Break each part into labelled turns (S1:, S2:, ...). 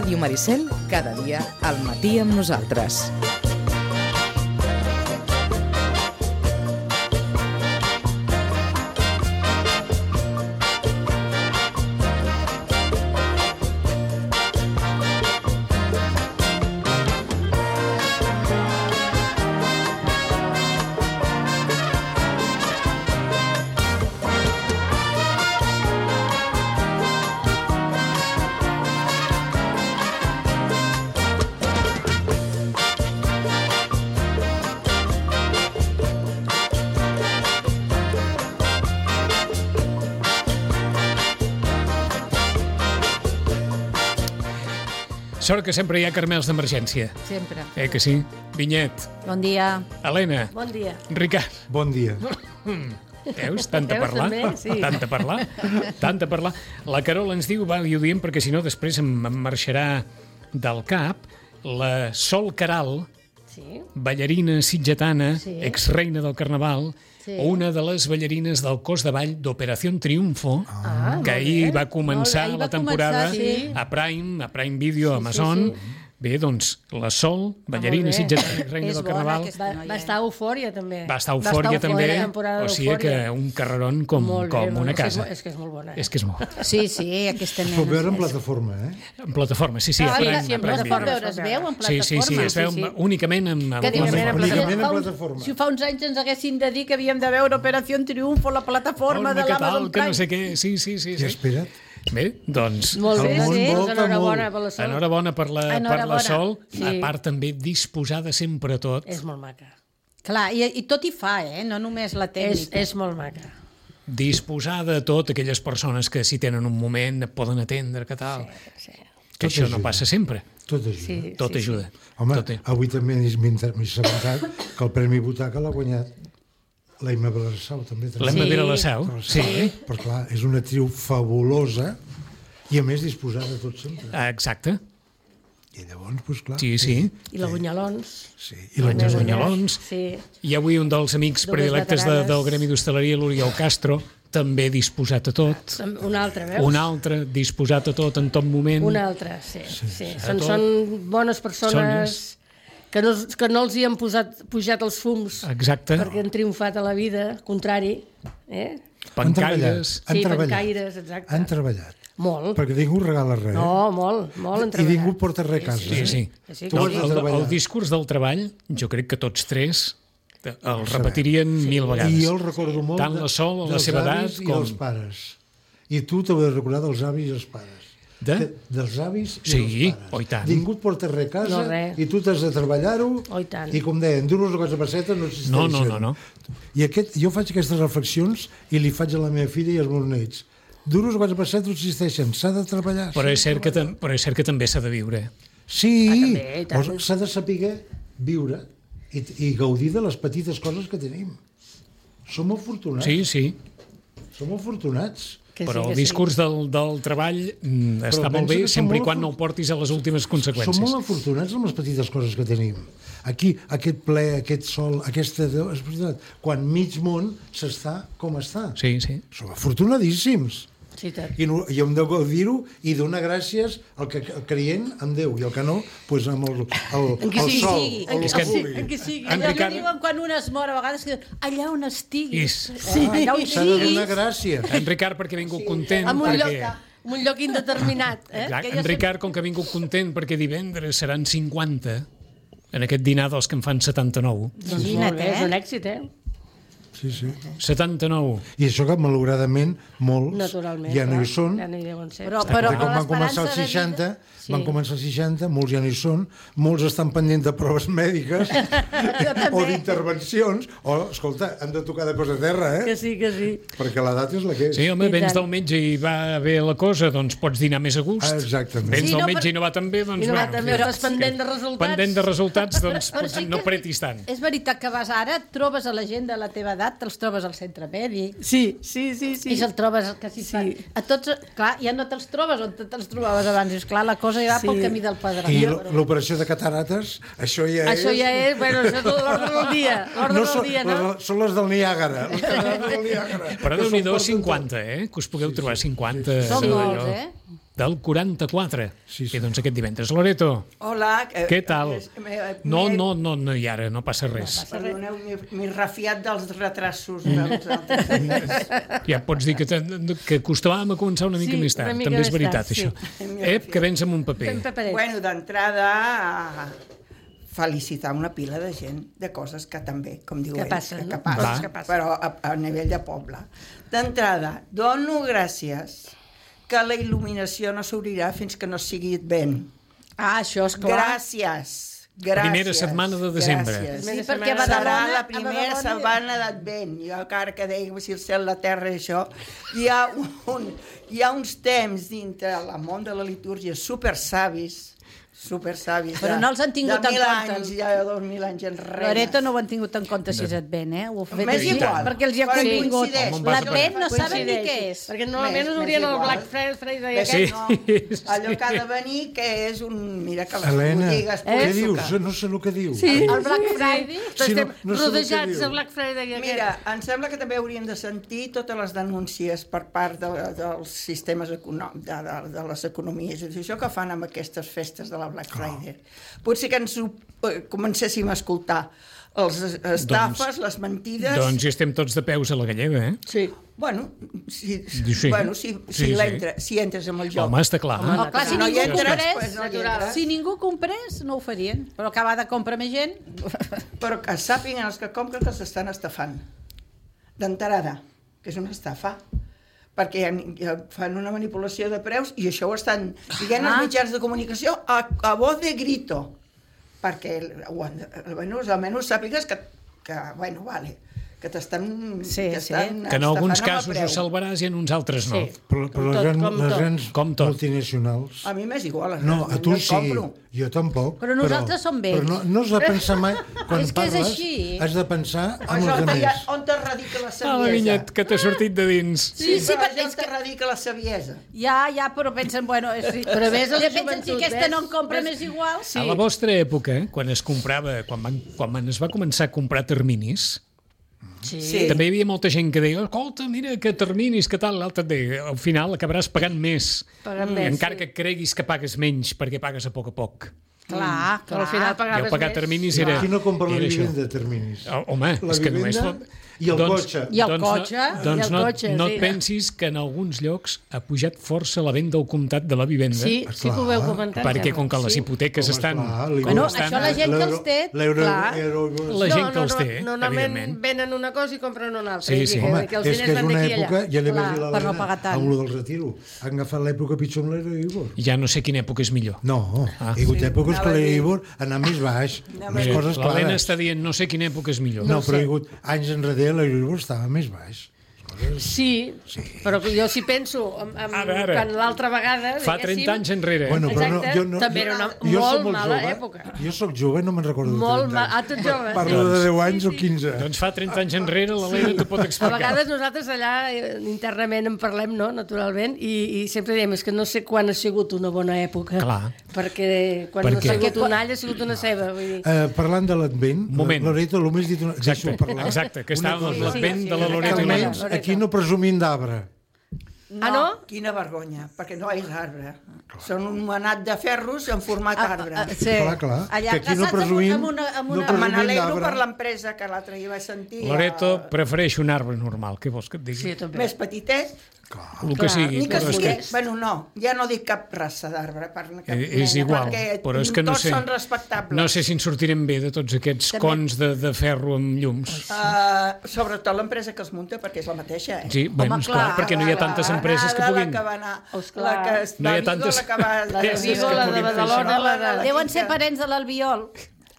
S1: Ràdio Maricel, cada dia al matí amb nosaltres.
S2: Sort que sempre hi ha carmels d'emergència.
S3: Sempre.
S2: Que sí? Vinyet.
S3: Bon dia.
S2: Helena.
S3: Bon dia.
S2: Ricard.
S4: Bon dia.
S2: Veus? Tant de parlar.
S3: també? Sí.
S2: Tant de parlar. Tant de parlar. La Carola ens diu, i ho diem perquè si no després em marxarà del cap, la Sol Caral,
S3: Sí.
S2: ballarina sitgetana,
S3: Sí.
S2: exreina del Carnaval,
S3: Sí.
S2: una de les ballarines del cos de ball d'Operació Triunfo, que ahir va començar
S3: Ahir
S2: la
S3: va
S2: temporada
S3: començar, sí.
S2: a Prime Video, a Amazon. Bé, doncs, la Sol, ballarina sitgetana, exreina del Carnaval,
S3: Va estar a Eufòria, també.
S2: va estar a Eufòria també,
S3: la temporada
S2: o sigui que
S3: d'Eufòria.
S2: un carrerón com una casa.
S3: És que és molt bona.
S2: És que és molt.
S3: Sí, sí, aquesta
S4: Es
S3: nena.
S4: pot veure en plataforma,
S2: En plataforma, sí, a Prime,
S3: sí, en
S2: a Prime
S3: plataforma.
S2: Video.
S3: Es veu en
S2: Sí, es veu únicament en
S3: Que dius,
S2: plataforma.
S4: Únicament en plataforma.
S3: Si fa uns anys ens haguessin de dir que havíem de veure Operació Triunfo, la plataforma de
S2: Que tal,
S3: l'Amazon
S2: que no
S3: Prime.
S2: sé què, sí.
S4: I espera't.
S2: Bé, doncs,
S3: Molt bé,
S4: El món
S3: sí,
S4: volta
S3: enhorabona
S4: molt.
S3: per la Sol.
S2: enhorabona per la
S3: Enhorabona.
S2: Sol,
S3: Sí.
S2: a part també disposada sempre a tot.
S3: És molt maca.
S5: Clar, i tot hi fa, no només la tècnica.
S3: És molt maca.
S2: Disposada a tot, aquelles persones que si tenen un moment et poden atendre, que tal.
S3: Sí.
S2: Que
S4: Tot
S2: això no
S4: ajuda.
S2: passa sempre.
S4: Tot ajuda.
S3: Sí.
S2: Tot ajuda.
S4: Home,
S2: Tot
S4: avui també m'he assabentat que el Premi Butaca l'ha guanyat la Imma Balassau, també.
S2: L'Emma
S3: Sí.
S2: Vera la Seu. Sí.
S4: Però clar, és una actriu fabulosa i a més disposada a tot sempre.
S2: Exacte.
S4: I llavors, doncs clar...
S2: Sí.
S3: I la Bunyalons.
S4: Sí.
S2: I la
S3: Més o
S2: Bunyalons.
S3: menys. Sí.
S2: I avui un dels amics
S3: Dues
S2: predilectes
S3: veteranes.
S2: del Gremi d'Hostaleria, l'Oriol Castro, també disposat a tot.
S3: Un altre, veus?
S2: Un altre disposat a tot en tot moment.
S3: Un altre, sí.
S2: tot.
S3: Són bones persones que no els hi han pujat els fums
S2: Exacte.
S3: perquè han triomfat a la vida, al contrari.
S2: Pancaires.
S4: Han
S3: Sí,
S4: treballat.
S3: pancaires, exacte.
S4: Han treballat.
S3: Molt.
S4: Perquè ningú regala res.
S3: No, molt han
S4: I
S3: treballat.
S4: ningú porta res a casa.
S2: Sí.
S3: Sí,
S4: Tu
S2: No,
S4: has de
S2: el
S4: treballar.
S2: discurs del treball, jo crec que tots tres el repetirien mil vegades.
S4: I jo el recordo molt
S2: Tant la Sol, a la
S4: dels
S2: seva edat,
S4: avis i
S2: com...
S4: dels pares. I tu t'heu de recordar dels avis i els pares. Dels avis i
S2: Sí,
S4: dels pares.
S2: oh, i tant.
S4: Ningú et porta res a casa
S3: No, res.
S4: i tu t'has de treballar-ho
S3: Oh, i tant.
S4: i com deien, duros o cosa passeta no existeixen.
S2: No.
S4: I jo faig aquestes reflexions i li faig a la meva filla i als meus nets. Duros o cosa passeta no existeixen, s'ha de treballar.
S2: Però és cert que també s'ha de viure.
S4: Sí,
S3: també, i tant.
S4: s'ha de saber viure i gaudir de les petites coses que tenim. Som afortunats.
S2: Sí.
S4: Som afortunats.
S2: Però el discurs del treball està molt
S4: pensa
S2: bé
S4: que som
S2: sempre i
S4: molt
S2: quan no el portis a les últimes
S4: Som
S2: conseqüències.
S4: molt afortunats amb les petites coses que tenim. Aquí, aquest ple, aquest sol, aquesta... És veritat, quan mig món s'està com està.
S2: Sí.
S4: Som afortunadíssims.
S3: Sí, tant.
S4: I hem de gaudir-ho i donar gràcies al que creient en Déu i el que no, doncs amb el sol,
S5: En
S4: el
S5: qui sigui.
S2: En
S5: Allò
S2: Ricard-
S5: que diuen quan un es mor a vegades, que allà on estiguis.
S2: Sí.
S5: Allà on
S4: S'ha de donar
S5: estiguis.
S4: gràcies.
S2: En Ricard perquè ha vingut content.
S3: En un
S2: perquè...
S3: lloc indeterminat.
S2: Exacte. En Ricard, com que ha vingut content perquè divendres seran 50 en aquest dinar dels que en fan 79.
S5: Imagina't,
S3: És un èxit,
S4: Sí.
S2: 79.
S4: I això que, malauradament, molts
S3: Naturalment.
S4: ja no hi
S3: clar,
S4: són.
S3: Ja no hi deuen ser.
S5: Però
S4: Com van començar els
S5: l'esperança de
S4: 60, van començar els 60, molts ja no hi són, molts estan pendents de proves mèdiques o d'intervencions, o, escolta, han de tocar de cos a terra,
S3: Que sí.
S4: perquè l'edat és la que és.
S2: Sí, home,
S3: I
S2: vens
S3: tant.
S2: del metge i va bé la cosa, doncs pots dinar més a gust.
S4: Exactament.
S2: Vens
S5: Sí,
S2: del
S5: no,
S2: metge i no va tan bé, doncs
S3: I no va
S2: bueno,
S3: també,
S2: en fi.
S3: estàs pendent de resultats.
S2: Pendent de resultats, doncs
S5: Però sí
S2: no
S5: que
S2: pretis tant.
S5: És veritat que vas ara, et trobes a la gent de la teva edat, te'ls trobes al centre mèdic,
S3: Sí.
S5: i se'l trobes quasi fan. A tots, clar, ja no te'ls trobes on te'ls trobaves abans. Dius, clar, la cosa ja va pel camí del Pedregà.
S4: I l'operació de catarates, això ja
S3: Això
S4: és...
S3: ja és, bueno, això és l'ordre del dia. L'ordre
S4: No
S3: del dia, no?
S4: són les del Niàgara. Les catarates del Niàgara.
S2: Però
S4: Que
S2: Déu-n'hi-do
S4: són
S2: 50, que us pugueu trobar 50.
S5: Són
S2: allò.
S5: molts,
S2: del 44.
S4: Sí.
S2: I doncs aquest divendres. Loreto,
S6: Hola.
S2: què tal? No, i ara, no passa res.
S6: Perdoneu, m'he refiat dels retrasos dels altres.
S2: Ja pots dir que acostumàvem a començar una mica més tard.
S3: una mica
S2: També és
S3: més
S2: veritat,
S3: tard,
S2: això. Que vens amb un paper.
S3: Fem paperets.
S6: Bueno, d'entrada, felicitar una pila de gent de coses que també, com diu
S3: Que
S6: ell,
S3: passen, no?
S6: passen,
S3: Que passen.
S6: però a nivell de poble. D'entrada, dono gràcies que la il·luminació no s'obrirà fins que no sigui Advent.
S3: Això és clar.
S6: Gràcies.
S2: Primera setmana de desembre.
S6: Gràcies.
S3: Sí, perquè a
S6: Serà
S3: Badalona...
S6: la primera setmana d'Advent. Jo encara que deia si el cel, la terra i això, hi ha uns temps dintre el món de la litúrgia supersavis,
S5: Però no els han tingut
S6: de
S5: en
S6: 1.000
S5: compte.
S6: anys, ja 2.000 anys enrere.
S5: Loreto no ho han tingut en compte si és Advent, Ho ha fet
S6: M'és
S5: així,
S6: igual.
S5: perquè els hi ha
S6: Però
S5: convingut.
S6: coincideix.
S2: Home, vas
S5: L'Advent no saben ni què és.
S3: Perquè normalment
S6: M'és
S3: haurien el
S6: igual.
S3: Black Friday
S6: Ves,
S3: aquest.
S2: Sí.
S6: no, allò que ha de venir, que és un... Mira que les
S4: Helena,
S6: botigues...
S4: què dius? No sé el que diu.
S5: El Black Friday...
S3: Estem
S4: Sí, no sé el que
S3: rodejats
S4: diu.
S3: de Black Friday aquest.
S6: Mira, em sembla que també haurien de sentir totes les denúncies per part dels sistemes econòmics, de les economies, i això que fan amb aquestes festes de la Black Friday. Potser que ens ho comencéssim a escoltar. Les estafes, les mentides...
S2: Doncs hi estem tots de peus a la gallega,
S3: Sí.
S6: Bueno, si
S2: Sí.
S6: entres amb el joc.
S2: Home, està clar.
S5: Oh, clar, si
S6: no hi
S5: ningú
S6: entres,
S5: comprés,
S6: pues no hi entres.
S5: si ningú comprés, no ho farien. Però cada vegada compra més gent.
S6: Però que sàpiguen els que compren que s'estan estafant. D'entrada, que és una estafa, perquè fan una manipulació de preus i això ho estan dient els mitjans de comunicació a voz de grito. Perquè, almenys sàpigues que bueno, vale, que t'estan...
S5: Sí,
S2: Que en alguns casos ho salvaràs i en uns altres no.
S4: Però les grans
S2: Com tot.
S4: multinacionals...
S6: A mi m'és igual.
S4: No, a tu
S6: jo
S4: sí,
S6: compro.
S4: jo tampoc.
S5: Però nosaltres som vells.
S4: Però no has de pensar mai, quan
S5: És que és
S4: parles,
S5: així.
S4: has de pensar en els
S6: On
S4: altres.
S6: te radica la
S2: Ah,
S6: saviesa?
S2: Vinyet, que t'ha sortit de dins.
S5: Sí,
S6: però
S5: perquè
S6: on te radica la saviesa?
S5: Ja, però pensen, bueno... Sí.
S3: Però ves la
S5: pensen, si
S3: joventut,
S5: aquesta
S3: ves?
S5: no en compra més igual...
S2: A la vostra època, quan es comprava, quan es va començar a comprar terminis,
S6: Sí.
S2: també hi havia molta gent que deia, escolta, mira, que terminis, que tal, l'altre et deia, al final acabaràs pagant més.
S3: Pagant més,
S2: encara que creguis que pagues menys, perquè pagues a poc.
S5: Clar,
S3: Però al final
S2: Jo
S3: pagaves
S2: pagar
S3: més.
S2: terminis era...
S4: Aquí no compra la
S2: era això.
S4: vivenda de terminis.
S2: Home,
S4: La
S2: és que només...
S4: vivenda i el cotxe.
S5: I el cotxe,
S2: Doncs
S3: i el
S2: no,
S3: cotxe,
S2: no
S3: sí.
S2: et pensis que en alguns llocs ha pujat força la venda al comptat de la vivenda,
S3: Sí, sí que ho veu comentar.
S2: perquè com que les hipoteques estan...
S5: Bueno, això la gent que els té, clar.
S2: La gent que els té,
S3: Normalment
S2: evidentment.
S3: venen una cosa i compren una altra.
S2: Sí,
S3: I
S2: sí.
S3: que,
S4: Home,
S3: que els
S4: és
S3: diners
S4: que és
S3: van
S4: una
S3: d'aquí a
S4: època,
S3: allà.
S4: ja li vaig
S5: Clar,
S4: dir a
S5: per no
S4: l'Helena,
S5: pagar tant.
S4: amb lo del retiro, han agafat l'època pitjor amb l'Euribor.
S2: Ja no sé quina època és millor.
S4: No, hi ha hagut èpoques que l'Euribor anava més baix, les coses
S2: L'Helena
S4: clares.
S2: està dient no sé quina època és millor.
S4: No, però hi ha hagut anys enrere l'Euribor estava més baix.
S3: Sí, però jo si penso
S2: Ara.
S3: quan l'altra vegada...
S2: Fa 30 anys enrere.
S4: Bueno, però no,
S3: Exacte,
S4: jo no,
S3: també era una
S4: jo soc
S3: molt mala
S4: jove,
S3: època.
S4: Jo sóc jove, no me'n recordo de 30
S3: Molt
S4: anys.
S3: mal. Ah, tu ets jove.
S4: Parlo de 10 anys o 15.
S2: Doncs fa 30 anys enrere l'Helena t'ho pot
S3: A
S2: explicar.
S3: vegades nosaltres allà internament en parlem, no?, naturalment, i sempre diem, és que no sé quan ha sigut una bona època.
S2: Clar.
S3: Perquè quan no ha sigut un all ha sigut una ceba. Vull dir.
S4: Parlant de l'Advent,
S2: Moment.
S4: Loreto, només dit una... Deixo parlar.
S2: Exacte, que
S4: Una
S2: estàvem amb
S4: cosa.
S2: l'advent de la
S4: Que
S2: Loreto i
S4: almenys
S2: l'Helena.
S4: aquí no presumim d'arbre.
S3: Ah, no?
S6: Quina vergonya, perquè no és arbre. Són un manat de ferros en format arbre.
S5: Sí.
S4: Clar.
S5: Allà
S4: Que aquí no
S5: caçats
S4: presumim...
S5: amb una...
S4: no
S6: Me
S4: presumim
S6: n'alegro
S4: d'arbre.
S6: per l'empresa que l'altre dia vaig sentir.
S2: Loreto prefereix un arbre normal, què vols que et digui?
S3: Sí, també.
S6: Més petitet,
S2: El que sigui.
S6: ni que
S2: Però és
S6: sigui...
S2: que
S6: Bueno, no, ja no dic cap raça d'arbre.
S2: és igual, però és que no
S6: tots
S2: sé.
S6: són respectables.
S2: No sé si en sortirem bé de tots aquests cons de ferro amb llums.
S6: Sobretot l'empresa que els munta, perquè és la mateixa.
S2: Sí, bueno, esclar, perquè no hi ha tantes empreses que puguin...
S6: La que va anar,
S3: Esclar.
S6: la que
S2: No hi ha
S6: va a Vigo,
S2: tantes
S6: la que va...
S3: La de Vigo, la de Badalona, la de...
S5: Deuen ser parents de l'Albiol.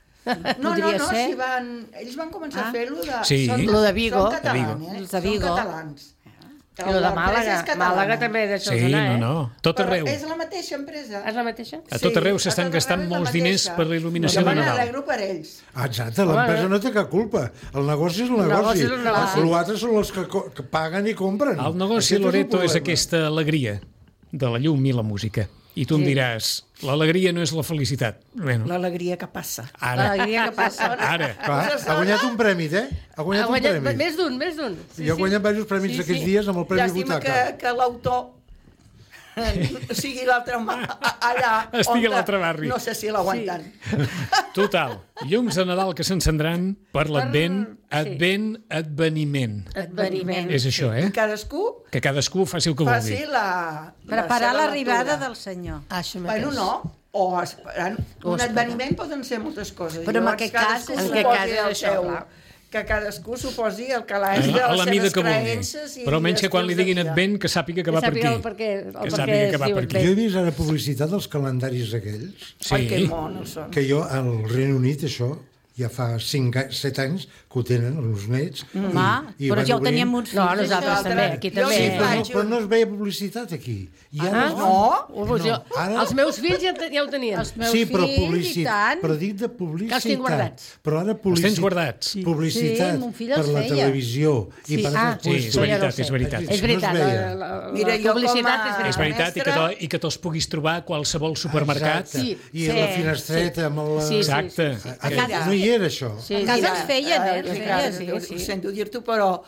S6: No,
S5: Podria
S6: no,
S5: ser.
S6: si van... Ells van començar a fer-lo de...
S2: Sí.
S3: Lo de Vigo.
S6: Són catalans,
S2: De
S6: eh?
S5: Els de Vigo.
S6: Són catalans.
S3: I lo de Màlaga. Màlaga també d'això
S2: Sí,
S3: anar, eh?
S2: no. Tot
S6: Però
S2: arreu.
S6: és la mateixa empresa.
S3: És la mateixa?
S2: A tot arreu s'estan
S6: a tot
S2: gastant
S6: arreu és la
S2: molts diners
S6: mateixa.
S2: per la il·luminació
S6: Jo
S2: de
S6: me
S2: Nadal.
S6: n'alegro per ells.
S4: Exacte, l'empresa no té cap culpa. El negoci és un
S3: negoci
S4: negoci.
S3: és un negoci.
S4: Els altres són els que paguen i compren.
S2: El negoci,
S4: Aquest
S2: Loreto, és
S4: el problema.
S2: aquesta alegria de la llum i la música. I tu em diràs, l'alegria no és la felicitat. Bueno,
S6: L'alegria que passa.
S2: ara,
S3: L'alegria que passa.
S2: ara.
S4: Clar, ha guanyat un premi, Ha
S3: Ha
S4: guanyat un
S3: guanyat
S4: premi.
S3: més d'un.
S4: Jo he guanyat diversos premis
S3: Sí,
S4: aquests
S3: sí.
S4: dies amb el Premi
S6: Llàstima
S4: Butaca.
S6: que l'autor o sigui, l'altre allà...
S2: Estigui a l'altre barri.
S6: No sé si l'aguanten.
S2: Total, llums de Nadal que s'encendran per l'Advent, adveniment.
S3: Adveniment.
S2: És això,
S6: I
S2: Que cadascú faci el que vulgui.
S6: faci la
S5: Preparar
S6: seva
S5: l'arribada
S6: lectura.
S5: del senyor.
S3: Això
S6: Bueno, no. O esperant. Un adveniment poden ser moltes coses.
S5: Però en
S6: Llavors,
S5: aquest cas
S6: cadascú
S5: és-
S3: en
S6: suposi
S3: aquest cas és
S6: el
S3: això,
S6: seu-
S3: clar.
S6: que cadascú suposi el calaix de
S2: A
S6: les
S2: la mida
S6: seves
S2: que vulgui.
S6: creences.
S2: Però almenys que quan li diguin Advent que sàpiga que va per aquí. Que sàpiga que va per aquí.
S4: Jo he vist ara publicitat dels calendaris aquells,
S6: Ai, que
S2: Sí,
S6: monos són.
S4: que jo al Regne Unit, això, ja fa 7 anys que ho tenen, els nets.
S5: Però
S4: van
S5: ja ho
S4: obrint.
S5: teníem uns fills.
S3: No, nosaltres també, aquí
S6: Jo
S3: també.
S6: sí
S4: Però
S6: faig
S4: però no es veia publicitat aquí. I ara
S6: No,
S4: ara-
S3: Els meus fills ja ho tenien.
S5: Els meus
S4: sí, però
S5: fills, i
S4: publicitat,
S5: tant.
S4: però dic de publicitat.
S3: Que els tinc guardats.
S4: Però ara
S2: Els tens guardats.
S4: publicitat
S5: Sí, mon fill
S4: per
S5: els
S4: la
S5: feia.
S4: televisió i per altres
S2: Sí, és
S4: puestos.
S2: veritat, és veritat.
S3: És veritat,
S4: No es veia.
S6: Mira,
S3: la
S6: jo
S3: publicitat
S6: com a-
S2: És veritat, i que te'ls puguis trobar a qualsevol supermercat.
S4: Exacte.
S3: Sí,
S4: I a la finestreta amb la...
S3: Sí, sí.
S2: Exacte.
S4: No hi era això.
S3: Sí,
S5: A casa
S6: mira,
S5: els feien, els feien,
S3: sí,
S6: ho
S3: sí.
S6: sento dir-t'ho, però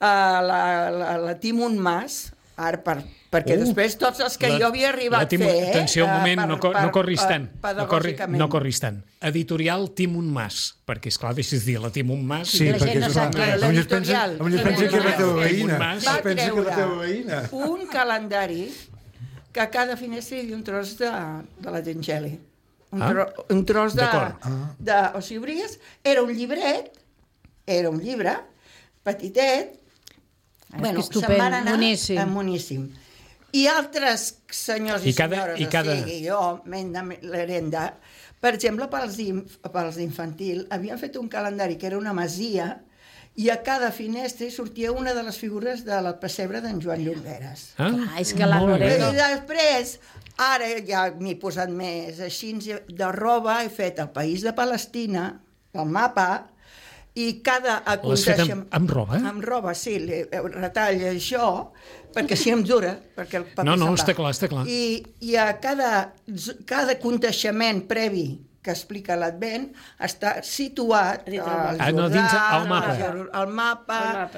S6: la Tim un Mas, ara perquè després tots els que jo havia arribat a fer...
S2: Atenció, un moment, no corris tant.
S6: Pedagògicament.
S2: No corris tant. Editorial Timun Mas, perquè, esclar, deixes dir la Timun Mas.
S4: Sí,
S5: la
S4: perquè
S5: gent no sap què és.
S4: potser es pensa que és la teva veïna.
S2: Va
S4: Es pensa que és la teva
S6: treure
S4: veïna.
S6: un calendari que a cada finestra hi havia un tros de la Gengeli. Un tros de...
S2: D'acord.
S6: O sigui, obries, era un llibret, era un llibre, petitet, bueno,
S5: que
S6: se'n
S5: estupend,
S6: van anar
S5: boníssim.
S6: boníssim. I altres senyors i senyores, o sigui, jo, l'herenda, per exemple, pels d'infantil, havien fet un calendari que era una masia i a cada finestra hi sortia una de les figures de la pessebre d'en Joan Llongueras.
S5: És que la
S2: Molt bé.
S5: Lorena...
S6: I després, ara ja m'hi he posat més, així de roba he fet el país de Palestina, el mapa, i cada
S2: L'has fet amb roba?
S6: Amb roba, sí, retalla això, perquè així em dura, perquè el paper
S2: No,
S6: se'n va.
S2: està clar, està clar.
S6: I a cada aconteixement previ que explica l'Advent està situat
S3: Dins el
S6: al
S2: no, dins el mapa.
S6: al mapa,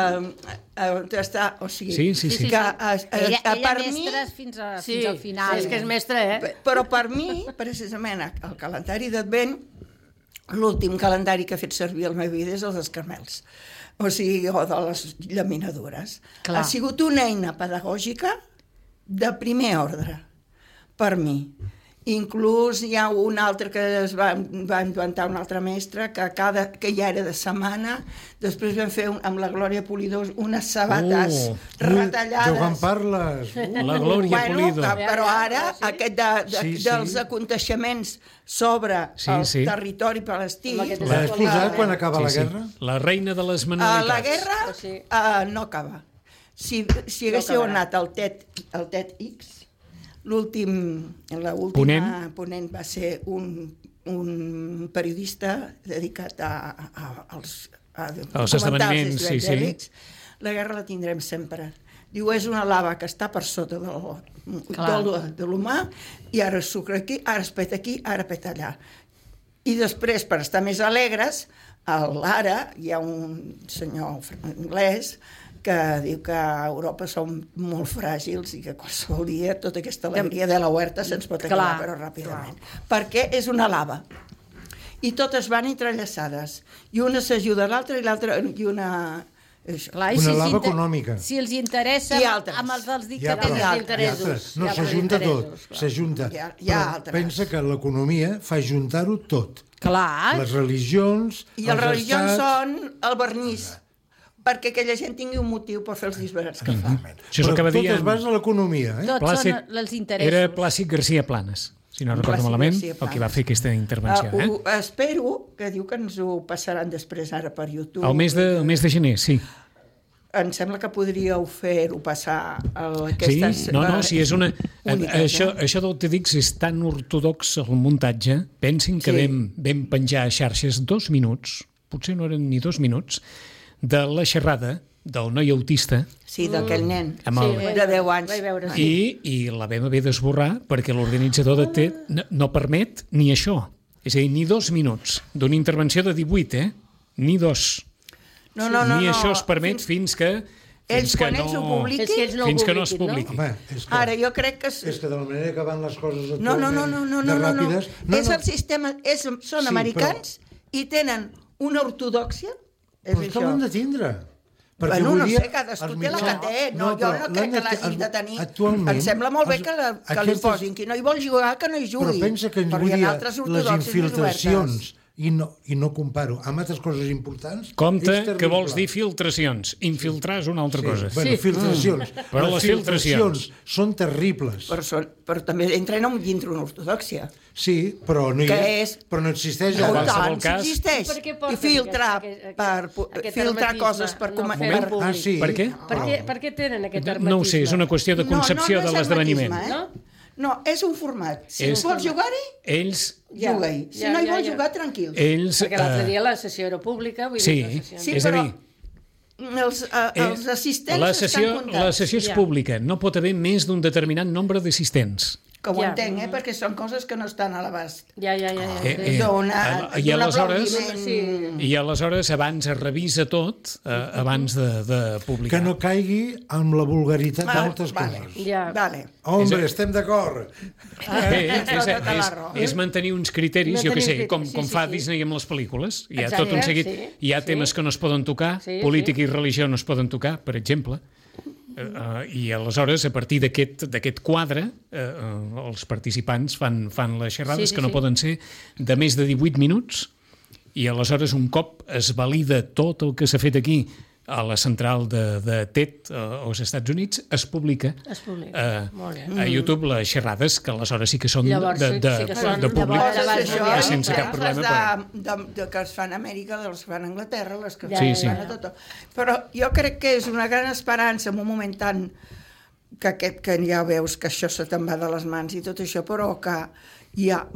S6: on està, o sigui,
S2: Sí.
S6: que
S5: Ella
S6: per mi,
S5: mestra fins
S3: Sí,
S5: al final.
S3: és que és mestre, eh?
S6: però per mi, precisament, el calendari d'Advent, l'últim calendari que he fet servir a la meva vida és el dels Carmels, o sigui, o de les llaminadures.
S5: Clar.
S6: Ha sigut una eina pedagògica de primer ordre, per mi. Inclús hi ha un altre que es va inventar un altre mestre que ja era de setmana, després vam fer amb la Glòria Polidor unes sabates retallades.
S4: De quan parles?
S2: La Glòria Pulido.
S6: Però ara aquest dels aconteixements sobre el territori palestí...
S4: L'has posat quan acaba la guerra?
S2: La reina de les manualitats.
S6: La guerra no acaba. Si haguéssiu anat al TEDx, l'última ponent va ser un periodista dedicat als
S2: esdeveniments, sí.
S6: La guerra la tindrem sempre. Diu, és una lava que està per sota de l'humà i ara es sucra aquí, ara es peta aquí, ara peta allà. I després, per estar més alegres, ara hi ha un senyor anglès que diu que a Europa som molt fràgils i que qualsevol dia tota aquesta alegria de la huerta se'ns pot acabar, però ràpidament. Perquè és una lava. I totes van entrellaçades. I una s'ajuda a l'altra i l'altra...
S5: Clar,
S4: una lava econòmica.
S5: Si els interessa amb els dels dictadors.
S4: No, s'ajunta tot. S'ajunta. Però pensa que l'economia fa juntar-ho tot.
S5: Clar.
S4: Les religions,
S6: I les religions són el vernís, perquè aquella gent tingui un motiu per fer els disbarats que fa.
S4: Però tot es basa a l'economia.
S5: Tots són els interessos.
S2: Era Plàcid García Planes, si no recordo malament, el que va fer aquesta intervenció.
S6: Espero que diu que ens ho passaran després ara per YouTube.
S2: El mes de gener, sí.
S6: Em sembla que podríeu fer-ho passar
S2: aquestes... Sí, és una... Això del TEDx és tan ortodox el muntatge. Pensin que vam penjar a xarxes 2 minuts, potser no eren ni 2 minuts, de la xerrada del noi autista.
S6: Sí, d'aquell nen,
S2: de
S6: 10 anys.
S2: I la vam haver d'esborrar perquè l'organitzador de TED no permet ni això. És a dir, ni 2 minuts d'una intervenció de 18, Ni 2.
S6: No,
S2: ni això es permet fins que
S6: Ells, quan ells ho publiquin...
S3: És que ells no ho
S2: Fins que no es
S3: publiquin,
S2: publiqui.
S4: Home, és que,
S6: Ara, jo crec que...
S4: és que de la manera que van les coses
S6: No.
S4: actualment de ràpides...
S6: És el sistema... Són americans i tenen una ortodòxia.
S4: Però és que l'han de tindre.
S6: Bueno, no sé, cadascú té la que té. No, jo no crec que l'hagi de tenir. Em sembla molt bé que li posin. Qui no hi vol jugar, que no hi jugui.
S4: Però pensa que avui dia les infiltracions, i no comparo amb altres coses importants...
S2: Compte que vols dir filtracions. Infiltrar és una altra cosa.
S4: Bueno, filtracions.
S2: Però les filtracions
S4: són terribles.
S6: Però també entren dintre una ortodòxia.
S4: Sí, però no existeix.
S6: No,
S2: En qualsevol
S6: tant,
S2: cas-
S6: existeix. I filtrar coses per...
S4: Sí.
S2: Per què?
S3: Per què tenen aquest hermetisme?
S2: No ho sé, és una qüestió de concepció de l'esdeveniment.
S6: No, és un format. Si vols jugar-hi,
S2: Ells...
S6: juga-hi. Si no hi vols jugar, tranquil.
S2: Ells...
S3: Perquè l'altre dia la sessió era pública, vull
S2: Sí,
S3: dir...
S2: és a dir...
S6: Els assistents
S2: La
S6: estan
S2: sessió
S6: comptats.
S2: és pública, no pot haver més d'un determinat nombre d'assistents.
S6: Que ho entenc, perquè són coses que no estan a l'abast.
S3: Ja.
S2: I aleshores abans es revisa tot, abans de publicar.
S4: Que no caigui amb la vulgaritat d'altres coses.
S6: Vale.
S4: Hombre, estem d'acord.
S2: És mantenir uns criteris, jo què sé, com fa Disney amb les pel·lícules. Hi ha tot un seguit, hi ha temes que no es poden tocar, política i religió no es poden tocar, per exemple. I aleshores, a partir d'aquest quadre, els participants fan les xerrades que no poden ser de més de 18 minuts, i aleshores un cop es valida tot el que s'ha fet aquí a la central de TED als Estats Units, es publica a YouTube les xerrades, que aleshores sí que són de públic, sense cap problema.
S6: Que es fan a Amèrica, les fan a Anglaterra, les que fan a tot. Però jo crec que és una gran esperança en un moment tan que ja veus que això se te'n va de les mans i tot això, però que hi ha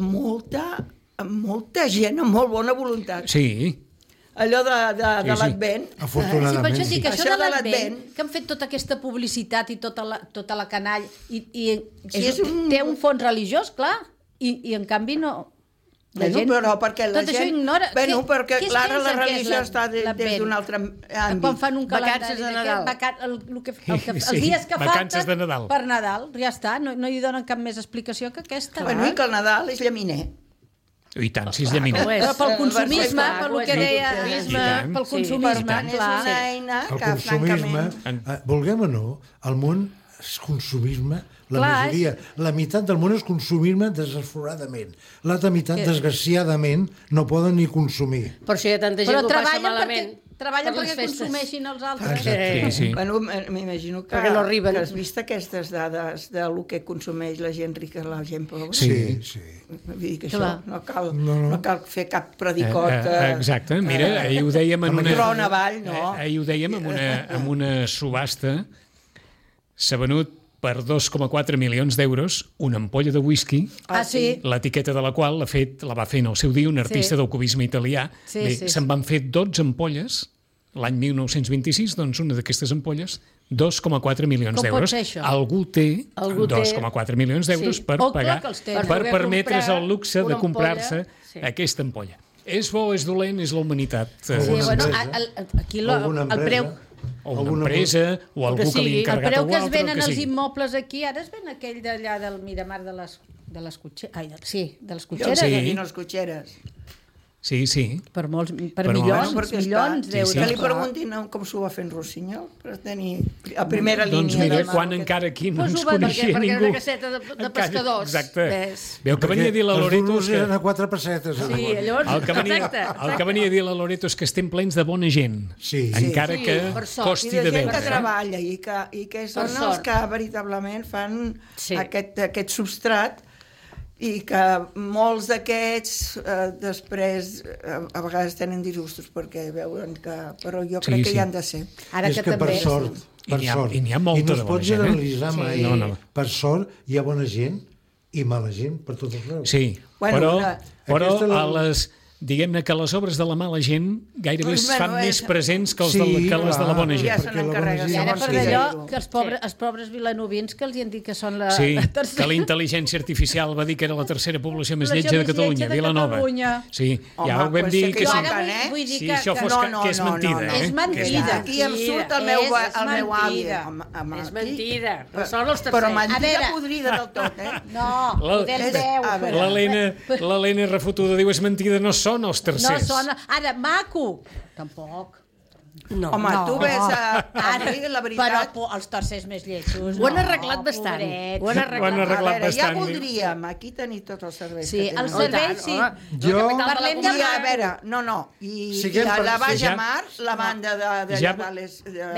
S6: molta gent amb molt bona voluntat.
S2: Sí.
S6: Allò de l'Advent.
S4: Afortunadament.
S5: Sí, per això de l'Advent, que han fet tota aquesta publicitat i tota la canalla, i té un fons religiós, clar, i en canvi no...
S6: Però perquè la gent...
S5: Tot això ignora...
S6: Perquè clara la religió està des d'un altre àmbit.
S5: Quan fan un calendari...
S3: Vacances de Nadal.
S5: Els dies que
S2: Vacances de Nadal.
S5: Per Nadal, ja està, no hi donen cap més explicació que aquesta.
S6: Bueno, i que el Nadal és llaminer.
S2: I tant, si és llaminat.
S5: Pel consumisme, pel que deia, pel consumisme,
S6: És una eina
S4: El
S6: que,
S4: consumisme,
S6: francament...
S4: vulguem o no, el món és consumisme, la meitat del món és consumisme desesforadament. L'altra meitat, desgraciadament, no poden ni consumir.
S3: Per això hi ha tanta gent que ho passa malament.
S5: Treballen perquè consumeixin els altres.
S2: Sí.
S6: Bueno, m'imagino que has vist aquestes dades del que consumeix la gent rica i la gent pobra.
S4: Sí.
S6: Vull dir que això no cal fer cap predicot.
S2: Exacte, mira, ahir ho dèiem en una...
S6: Tron avall, no?
S2: Ahir ho dèiem en una subhasta. S'ha venut per 2,4 milions d'euros una ampolla de whisky, l'etiqueta de la qual la va fer en el seu dia un artista del cubisme italià. Se'n van fer 12 ampolles l'any 1926, doncs una d'aquestes ampolles, 2,4 milions d'euros.
S5: Com pot ser això?
S2: Algú té 2,4 milions d'euros per pagar, per permetre's el luxe de comprar-se aquesta ampolla. És bo, és dolent, és la humanitat.
S5: Aquí el preu...
S2: O una empresa, o algú que li ha encarregat
S5: el preu que
S2: a
S5: es
S2: altre,
S5: venen els immobles aquí, ara es ven aquell d'allà del Miramar de les cotxeres. De les cotxeres.
S6: Sí, les cotxeres.
S2: Sí.
S5: Per milions d'euros.
S6: Que li preguntin com s'ho va fer en Rossinyol per tenir a primera línia.
S2: Doncs mira, quan encara aquí no ens coneixia ningú.
S3: Perquè era una caseta de pescadors.
S2: Exacte. Veu que venia a dir la Loreto...
S4: Els eren a 4 pessetes.
S3: Sí, llavors...
S2: El que venia a dir la Loreto és que estem plens de bona gent. Encara que costi de veure.
S6: I de gent que treballa i que són els que veritablement fan aquest substrat i que molts d'aquests després a vegades tenen disgustos perquè veuen que... Però jo crec que hi han de ser.
S4: És que per sort,
S2: i n'hi ha molta de bona gent.
S4: I no es pot generalitzar mai. Per sort hi ha bona gent i mala gent per tot arreu.
S2: Sí, però a les diguem-ne que les obres de la mala gent gairebé es fan més presents que les de la bona gent.
S6: Ja se n'encarrega.
S5: I ara per allò que els pobres vilanovins que els hi han dit que són la tercera...
S2: que la intel·ligència artificial va dir que era la tercera població més lletja de Catalunya, Vilanova. Sí, ja ho vam dir que sí. Si això fos que és mentida.
S5: És mentida.
S6: Aquí em surt el meu avi.
S3: És mentida.
S6: Però mentida podrida del tot,
S5: No,
S2: l'Helena refotuda diu és mentida, no són els tercers.
S5: No són... Ara, maco! Tampoc.
S3: No.
S6: Home, tu ves la veritat...
S5: Però els tercers més lletjos...
S3: Ho han arreglat bastant. Ho han arreglat
S6: Ja
S3: bastant.
S6: voldríem aquí tenir tots els serveis que tenen.
S5: Sí, els serveis sí.
S6: Parlem de... A veure, no. I la Baja Mar, la banda de Llavales...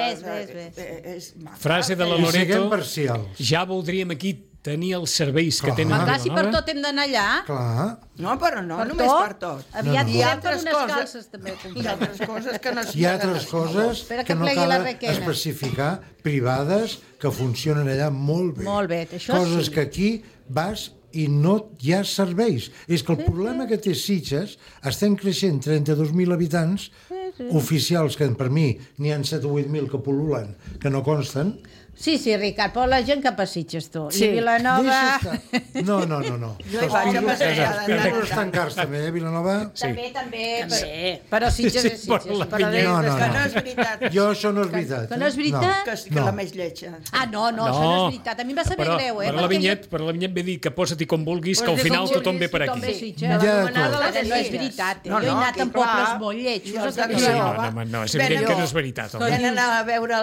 S5: Ves.
S2: Frase de la Loreto.
S4: Parcials.
S2: Ja voldríem aquí tenir els serveis que tenen a
S5: Clar, si per
S2: Vilanova.
S5: tot hem d'anar allà...
S4: Clar.
S6: No, però no, només per tot.
S5: Aviat
S6: Hi ha
S5: podem per
S6: altres
S5: unes
S6: coses.
S5: calces també.
S6: Hi ha altres coses que no...
S4: Hi ha altres coses
S5: Espera
S4: que
S5: que
S4: no
S5: plegui la
S4: cal
S5: requena.
S4: especificar, privades, que funcionen allà molt bé.
S5: Molt bé, això
S4: coses
S5: sí.
S4: que aquí vas i no hi ha serveis. És que el problema que té Sitges, estem creixent 32.000 habitants, oficials, que per mi n'hi ha 7 o 8.000 que pol·lulen, que no consten.
S5: Sí, Ricard, però la gent que passitges tu.
S3: Sí.
S5: I Vilanova...
S4: No.
S6: Jo hi vaig a passejada.
S4: Els tancars també, Vilanova?
S5: També. Però Sitges és Sitges.
S4: No.
S6: Que no és veritat.
S4: Jo això no és veritat.
S5: Que no és veritat?
S6: Que la més lletja.
S5: No, això no és veritat. A mi em va saber greu,
S2: Per la vinyet ve dir que posa-t'hi com vulguis, que al final tothom ve per aquí.
S4: Ja
S5: No és veritat. Jo he anat en pobles molt lletjos.
S2: No, és evident que no és veritat.
S6: Venen a veure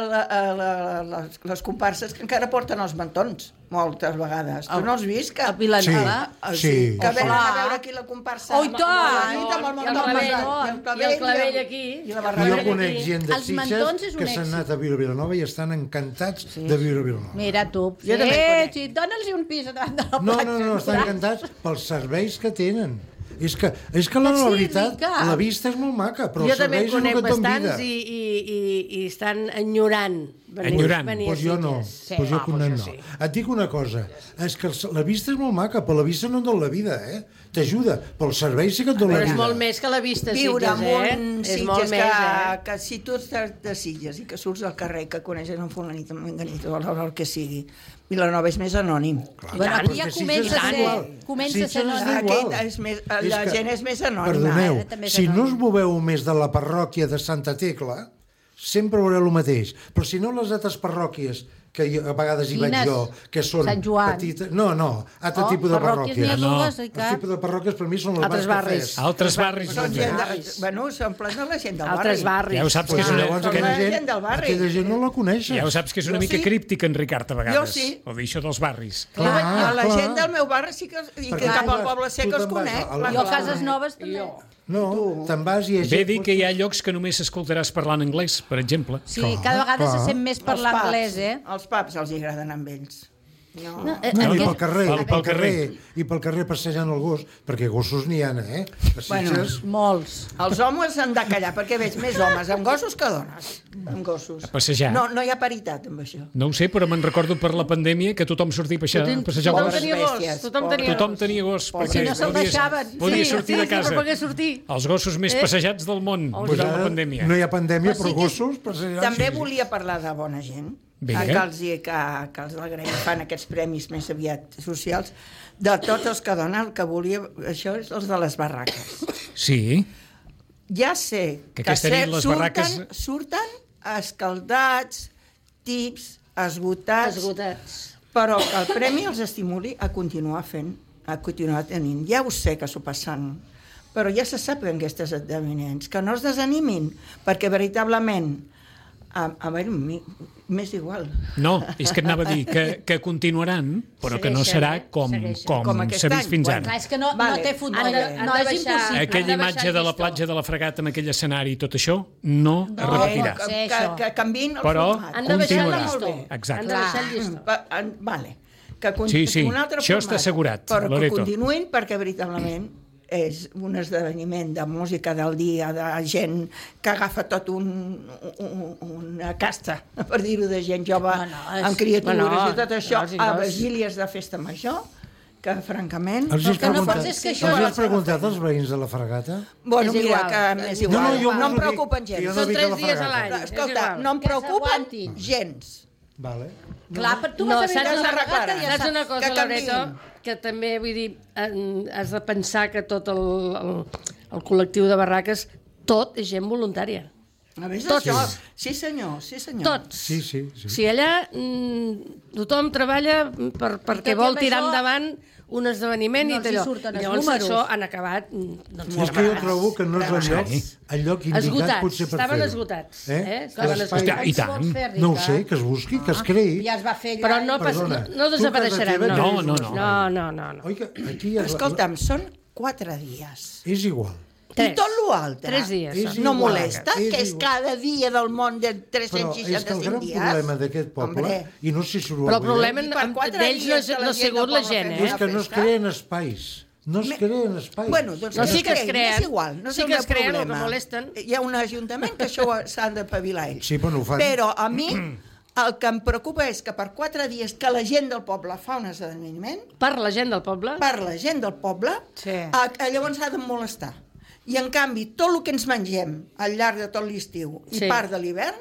S6: les comparses que encara porten els mantons, moltes vegades. Tu no has vist que...
S5: A Vilanova?
S4: Sí.
S6: Que venen a veure aquí la comparsa.
S5: Oh, i tant!
S3: I el clavell aquí.
S4: Jo conec gent de
S5: Els mantons
S4: Sitges
S5: és un
S4: que s'han
S5: èxit.
S4: anat a viure a Vilanova i estan encantats de viure a Vilanova.
S5: Mira tu.
S6: Jo també conec.
S5: Sí, dona'ls un pis davant de la platja.
S4: No, estan encantats pels serveis que tenen. És que la veritat, la vista és molt maca, però els serveis és el que et dona vida.
S3: I estan enyorant.
S4: Doncs jo no. Et dic una cosa, és que la vista és molt maca, però la vista no et dona la vida, t'ajuda, però els serveis sí que et dona la vida.
S3: Però és molt més que la vista,
S6: viure
S3: Sitges,
S6: en un Sitges que si tu ets de Sitges i que surts al carrer, que coneixes un fulanit, un menganit o el que sigui, Vilanova és més anònim.
S5: Bueno, aquí ja comença a ser anònim.
S6: La gent és més anònima.
S4: Perdoneu, si no us moveu més de la parròquia de Santa Tecla, sempre veureu el mateix. Però si no les altres parròquies, que a vegades hi vaig jo, que són petites... No, altre tipus de parròquies. Els tipus de parròquies per mi són els bars cafès.
S2: Altres barris.
S6: Bueno, són plens de la gent del barri.
S3: Altres barris.
S2: Ja ho saps que és
S4: aquella gent no la coneixes.
S2: Ja ho saps que és una mica críptic, en Ricard, a vegades.
S6: Jo sí.
S2: O dir això dels barris.
S6: La gent del meu barri sí que... I que cap al poble sec els conec.
S5: Jo a Cases Noves també.
S4: No, te'n vas i...
S2: Ve dir que hi ha llocs que només escoltaràs parlant anglès, per exemple.
S5: Sí, cada vegada se sent més parlar anglès,
S6: Els pubs els agraden amb ells.
S4: No, i pel carrer passejant el gos, perquè gossos n'hi ha,
S5: molts.
S6: Els homes han de callar, perquè veig més homes amb gossos que dones amb gossos.
S2: A passejar.
S6: No hi ha paritat amb això.
S2: No ho sé, però me'n recordo per la pandèmia que tothom sortia a passejar el gos. Tothom tenia gos, perquè podia sortir de casa. Els gossos més passejats del món durant la pandèmia.
S4: No hi ha pandèmia, però gossos passejats.
S6: També volia parlar de bona gent. Que els del gremi fan aquests premis més aviat socials, de tots els que donen, el que volia, això és els de les barraques.
S2: Sí.
S6: Ja sé que surten escaldats, tips, esgotats, però el premi els estimuli a continuar fent, a continuar tenint. Ja ho sé que s'ho passen, però ja se sap en aquests esdeveniments, que no es desanimin, perquè veritablement m'és igual.
S2: No, és que et anava a dir que continuaran, però que no serà com s'ha vist fins ara.
S5: És que no té futbol, no és impossible.
S2: Aquella imatge de la platja de la Fragata amb aquell escenari i tot això no es repetirà.
S6: Que canviïn el
S2: format. Però continuarà.
S6: Exacte. Vale.
S2: Sí, això està assegurat,
S6: però que
S2: Loreto.
S6: continuïn perquè veritablement és un esdeveniment de música del dia, de gent que agafa tot una casta, per dir-ho, de gent jove, amb criatures i tot això, a vigílies de festa major, que francament...
S4: Els has preguntat als veïns de la Fragata?
S6: Bueno, mira, que és igual. No em preocupen gens.
S3: Són 3 dies a l'any.
S6: Escolta, no em preocupen gens.
S4: Vale.
S5: Clar, però tu vas a
S3: veure... Saps una cosa, Loreto? Que també, vull dir, has de pensar que tot el col·lectiu de barraques, tot és gent voluntària.
S6: A més d'això, sí senyor.
S3: Tots.
S4: Sí.
S3: Si allà tothom treballa perquè vol tirar endavant un esdeveniment i allò. Llavors això han acabat...
S4: És que jo trobo que no és el lloc indicat potser per fer-ho.
S3: Estaven esgotats.
S2: I tant.
S4: No ho sé, que es busqui, que es creï.
S5: Ja es va fer
S3: però no desapareixeran. No.
S6: Escolta'm, són 4 dies.
S4: És igual.
S6: I tot l'altre.
S3: 3 dies.
S6: No molesta, que és cada dia del món de 365 dies.
S4: Però és que el gran problema d'aquest poble, i no sé si ho
S3: però el problema d'ells no ha sigut la gent,
S4: és que no es creen espais. No es creen espais.
S6: Bueno, doncs
S3: sí que es creen.
S6: És igual, no és el meu problema. El que molesten. Hi ha un ajuntament que això s'han de pavilar ells.
S4: Sí, però ho fan.
S6: Però a mi el que em preocupa és que per 4 dies que la gent del poble fa un esdeveniment...
S3: Per la gent del poble?
S6: Per la gent del poble, llavors s'ha de molestar. I, en canvi, tot el que ens mengem al llarg de tot l'estiu i part de l'hivern,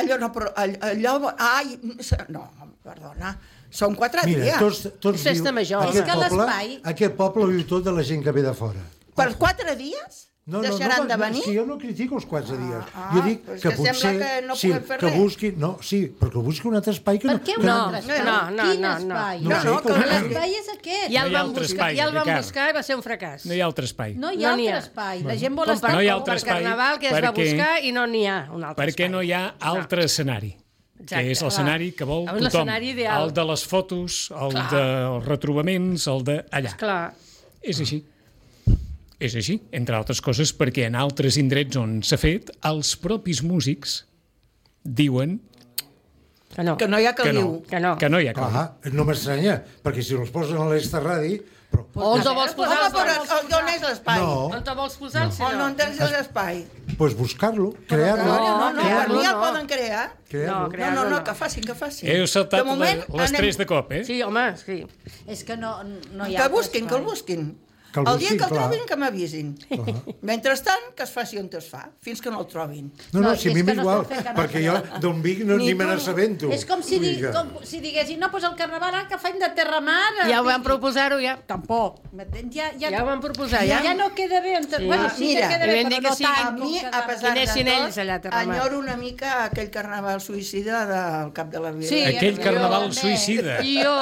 S6: no, perdona, són 4 dies.
S4: Mira, tots viu... Aquest poble viu tot de la gent que ve de fora.
S6: Per 4 dies? Deixaran de venir?
S4: És que jo no critico els 4 dies. Jo dic que potser... que busqui... No, sí, perquè busqui un altre espai que no...
S5: Per què un altre espai? Quin espai?
S6: No,
S5: que l'espai és aquest.
S3: Ja el van buscar i va ser un fracàs.
S2: No hi ha altre espai.
S5: No hi ha altre espai. La gent vol estar
S3: per Carnaval, que es va buscar i no n'hi ha un altre espai.
S2: Perquè no hi ha altre escenari. Que és l'escenari que vol tothom. El de les fotos, el dels retrobaments, el de allà. És així. És així, entre altres coses, perquè en altres indrets on s'ha fet, els propis músics diuen
S6: que no hi ha caliu.
S2: Que no hi ha caliu.
S4: No m'estranya, perquè si els posen a l'Esta Ràdio...
S3: On te vols posar
S6: on és l'espai?
S3: On te vols posar el
S6: sinó? On tens l'espai?
S4: Doncs buscar-lo, crear-lo.
S6: No, per mi el poden crear.
S3: No,
S6: que facin.
S2: Heu saltat les 3 de cop, eh?
S3: Sí, home, sí.
S5: És que no hi ha...
S6: Que el busquin. El dia que el trobin, que m'avisin. Mentrestant, que es faci on es fa, fins que no el trobin.
S4: No, si a mi m'igual, perquè jo d'on vinc ni me n'assabento.
S5: És com si diguessin, no, doncs el carnaval que faig de Terramar...
S3: Ja ho vam proposar-ho, ja.
S5: Tampoc.
S3: Ja ho vam proposar, ja.
S5: Ja no queda bé. Bueno, sí que queda bé, però no tant.
S6: A mi, a pesar de tot, enyoro una mica aquell carnaval suïcida del Cap de la Vila.
S2: Aquell carnaval suïcida.
S3: I jo.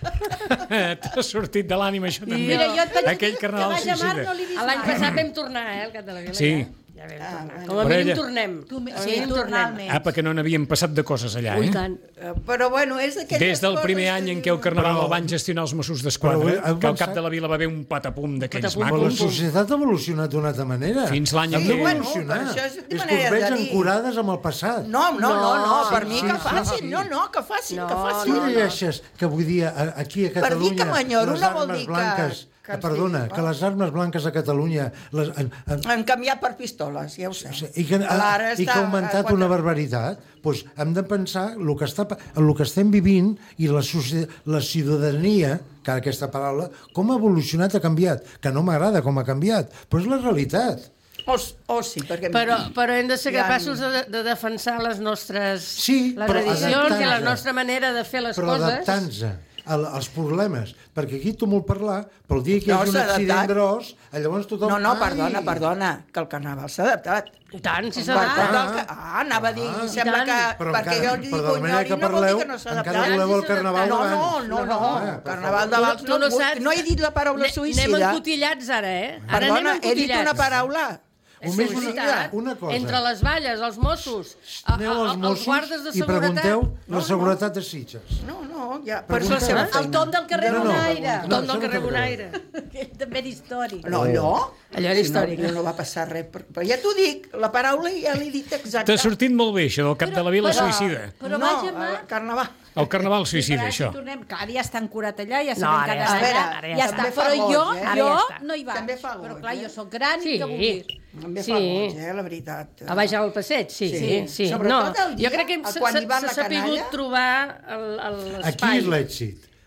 S2: T'ha sortit de l'ànima, això també.
S5: Mira, jo et vaig dir
S2: carnaval suïcida.
S3: L'any passat vam tornar, al Cap de la Vila.
S2: Sí.
S3: Ja vam tornar. Com a mínim tornem.
S5: Sí, tornem.
S2: Apa, que no n'havien passat de coses allà, eh?
S3: Tant.
S6: Però bueno, és d'aquelles
S2: des del primer any en què el carnaval el van gestionar els Mossos d'Esquadra, que al Cap de la Vila va haver un patapum d'aquells macos.
S4: Però la societat ha evolucionat d'una altra manera.
S2: Fins l'any en què...
S6: És
S4: que us veig ancorades amb el passat.
S6: No, per mi que facin. Que facin.
S4: Tu llegeixes que vull dir aquí a Catalunya...
S6: Per dir que m'enyoro no vol dir que...
S4: Perdona, que les armes blanques a Catalunya...
S6: Han canviat per pistoles, ja ho sé.
S4: I que ha augmentat una barbaritat. Doncs hem de pensar el que estem vivint i la ciutadania, que aquesta paraula, com ha evolucionat, ha canviat. Que no m'agrada com ha canviat, però és la realitat.
S6: Sí, perquè...
S3: Però hem de ser capaços de defensar les nostres tradicions i la nostra manera de fer les coses.
S4: Però adaptant-se als problemes, perquè aquí tu molt parlar, però el dia que hi hagi un accident gros, llavors tothom...
S6: No, perdona, que el carnaval s'ha adaptat.
S3: I tant, si s'ha adaptat.
S6: Anava a dir, sembla que... Perquè jo dic Onyori no vol dir que no s'ha adaptat.
S4: Encara voleu el carnaval d'abans.
S6: No, carnaval d'abans no he dit la paraula suïcida.
S3: Anem encotillats ara, eh?
S6: Perdona, he dit una paraula.
S4: Una cosa.
S3: Entre les valles, els Mossos, els guardes de seguretat...
S4: I pregunteu la seguretat de Sitges.
S6: No, ja... Per això la seva feina.
S5: El Tom del carrer Bonaire.
S3: El Tom del carrer Bonaire.
S5: També era històric.
S6: No, allò
S3: era històric.
S6: No va passar res. Però ja t'ho dic, la paraula ja l'he dit exacta.
S2: T'ha sortit molt bé, això del Cap de la Vila suïcida.
S5: Però vaja, Marc...
S6: Carnaval.
S2: El carnaval suïcida, això.
S5: Clar, ja està ancorat allà, ja
S3: sabem
S5: que ja està. Però jo no hi vaig.
S6: També fa goig.
S5: Però clar, jo soc gran i què vull dir?
S6: També fa goig, la veritat.
S3: A baix al passeig, sí.
S6: Sobretot el dia,
S3: jo crec que s'ha sapigut trobar l'espai.
S4: Aquí és l'èxit.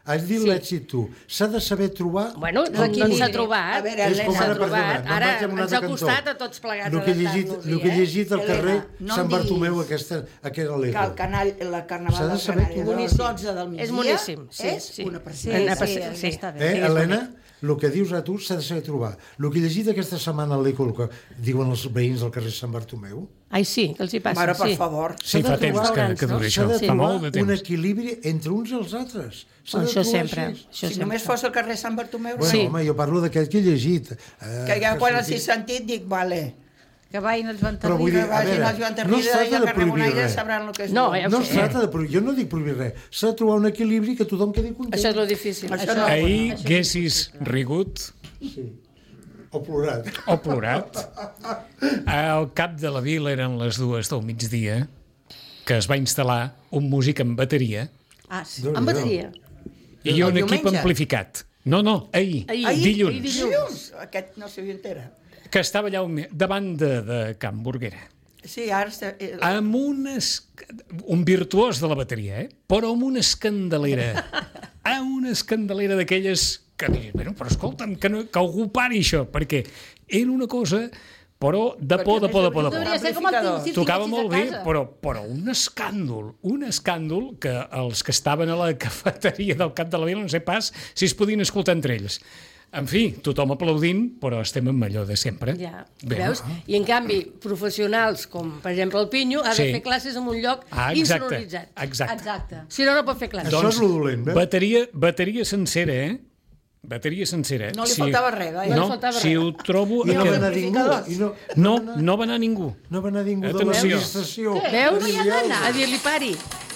S4: has dit l'èxit tu. S'ha de saber trobar...
S3: Bueno, doncs s'ha trobat.
S6: A veure,
S3: s'ha trobat. Ara ens ha costat a tots plegats adaptar-nos-hi.
S4: El que he llegit al carrer Sant Bartomeu, aquesta Allegro.
S6: Que el carnaval del Canall a les 12 del migdia
S3: és boníssim.
S6: És una
S3: Sí,
S5: està bé.
S4: Helena? El que dius a tu s'ha de saber trobar. El que he llegit aquesta setmana a l'Eco, que diuen els veïns del carrer Sant Bartomeu...
S3: Ai, sí, que els hi passa.
S6: Mare, per favor.
S2: Sí, fa temps que dura això. Fa molt de temps.
S4: Un equilibri entre uns i els altres.
S3: Això sempre.
S6: Si només fos el carrer Sant Bartomeu...
S4: Bueno, home, jo parlo d'aquest que he llegit.
S6: Que ja quan els he sentit dic, vale...
S5: Que vagin els Joan
S4: Però vull dir,
S5: Tarrida.
S4: a veure, no es tracta de prohibir res.
S3: No,
S4: No es tracta de prohibir, jo no dic prohibir res. S'ha de trobar un equilibri que tothom quedi content.
S3: Això és lo difícil.
S2: Ahir haguessis rigut
S4: O plorat.
S2: o plorat. Al cap de la vila eren les 2 del migdia que es va instal·lar un músic amb bateria
S5: Ah, sí.
S3: Amb bateria.
S2: i un equip
S6: diumenge?
S2: amplificat. No, dilluns.
S6: Dilluns. Aquest no s'havia entera.
S2: Que estava allà davant de Can Burguera.
S6: Sí, ara...
S2: Amb un virtuós de la bateria, però amb una escandalera. Una escandalera d'aquelles que dius, bueno, però escolta'm, que algú pari això, perquè era una cosa, però de por.
S5: Podria ser com el teu, si
S2: Tocava
S5: tinguessis
S2: molt
S5: a
S2: bé,
S5: casa.
S2: però un escàndol que els que estaven a la cafeteria del cap de la vila no sé pas si es podien escoltar entre ells. En fi, tothom aplaudint, però estem amb allò de sempre.
S3: Ja,
S2: Bé,
S3: veus? I en canvi, professionals com, per exemple, el Pinyo, ha de fer classes en un lloc insonoritzat.
S2: Exacte.
S3: Si no, no pot fer classes.
S4: Això és lo dolent, veus?
S2: Bateria sencera, Bateria sencera.
S6: No li faltava res,
S3: No li faltava
S2: si
S3: res.
S2: ho trobo...
S4: I no va anar ningú.
S2: No va anar ningú.
S4: No va anar ningú de
S2: Atenció.
S4: l'administració.
S3: Veus?
S4: No hi ha d'anar.
S3: A dir-li pari.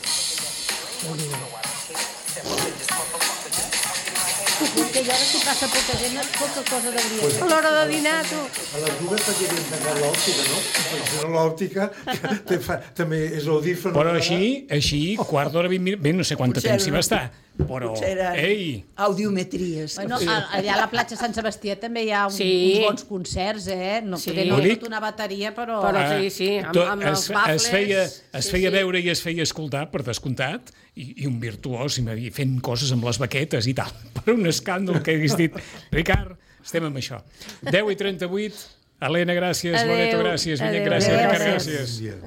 S5: Que ja si passa poca gent, poca cosa devia ser.
S3: A l'hora de dinar, tu.
S4: A les dues perquè havien tancat l'òptica, no? Perquè si no l'òptica també és audífon.
S2: Però així, quart d'hora, 20 minuts, bé, no sé quanta temps hi va estar, però,
S6: Potser eren audiometries.
S5: Bueno, allà a la platja Sant Sebastià també hi ha uns bons concerts, No sé, no tot una bateria, però...
S3: Però sí, amb els bafles...
S2: Es feia veure i es feia escoltar, per descomptat, i un virtuós, i fent coses amb les baquetes i tal. Per un escàndol que hagués dit, Ricard, estem amb això. 10:38, Helena, gràcies, Loreto, gràcies, Vinyet, gràcies, Ricard, gràcies.